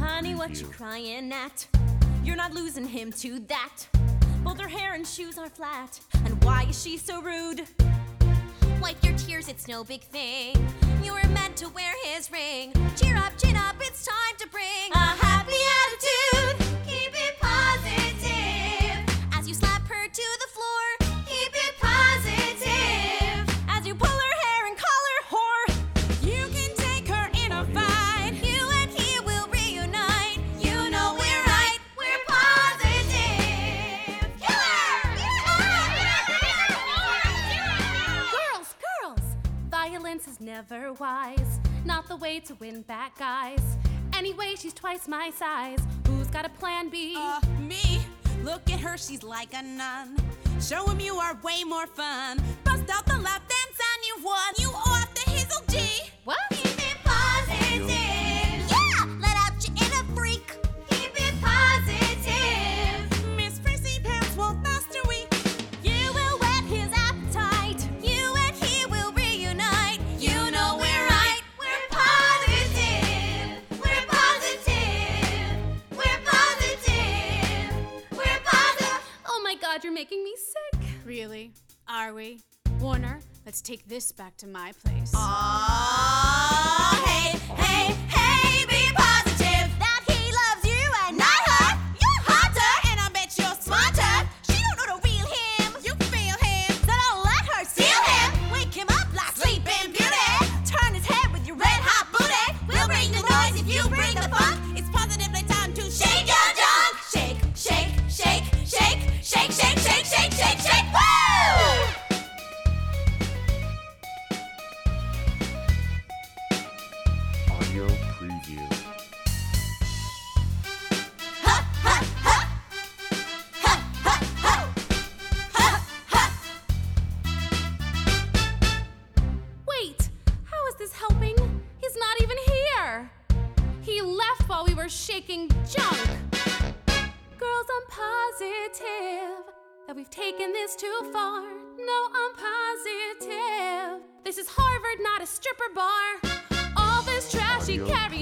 Honey, what you crying at? You're not losing him to that. Both her hair and shoes are flat. And why is she so rude? Wipe your tears, it's no big thing. You were meant to wear his ring. Cheer up, chin up, it's time to bring a happy attitude. Keep it positive. As you slap her to the floor, keep it positive. As you pull her hair and call her whore, you can take her in a fight. You and he will reunite. You know we're right, we're positive. Girls, violence is never wise. Not the way to win back guys. Anyway, she's twice my size. Who's got a plan B? Me. Look at her, she's like a nun. Show him you are way more fun. Bust out the lap dance and you won. You off the Hazel G. What? Keep it positive. Yeah! Let out your inner freak. Keep it positive. Miss Prissy Pants won't last a week. You will whet his appetite. You and he will reunite. You know we're right. We're positive. We're positive. We're positive. We're positive. Oh my God, you're making me sick. Really? Are we? Warner, let's take this back to my place. Oh, hey, hey, hey, be positive. That he loves you and Not her, you're hotter, and I bet you're smarter. She don't know the real him. You feel him, so don't let her steal him. Wake him up like Sleeping Beauty. Turn his head with your red hot booty. We'll bring the noise if you bring the funk. It's positively time to shake your junk. Shake, shake, shake, shake, shake, shake, shake, shake, shake, shake. Woo! Audio preview. Wait, how is this helping? He's not even here. He left while we were shaking junk. Girls, I'm positive that we've taken this too far. No, I'm positive. This is Harvard, not a stripper bar. All this trash he carries.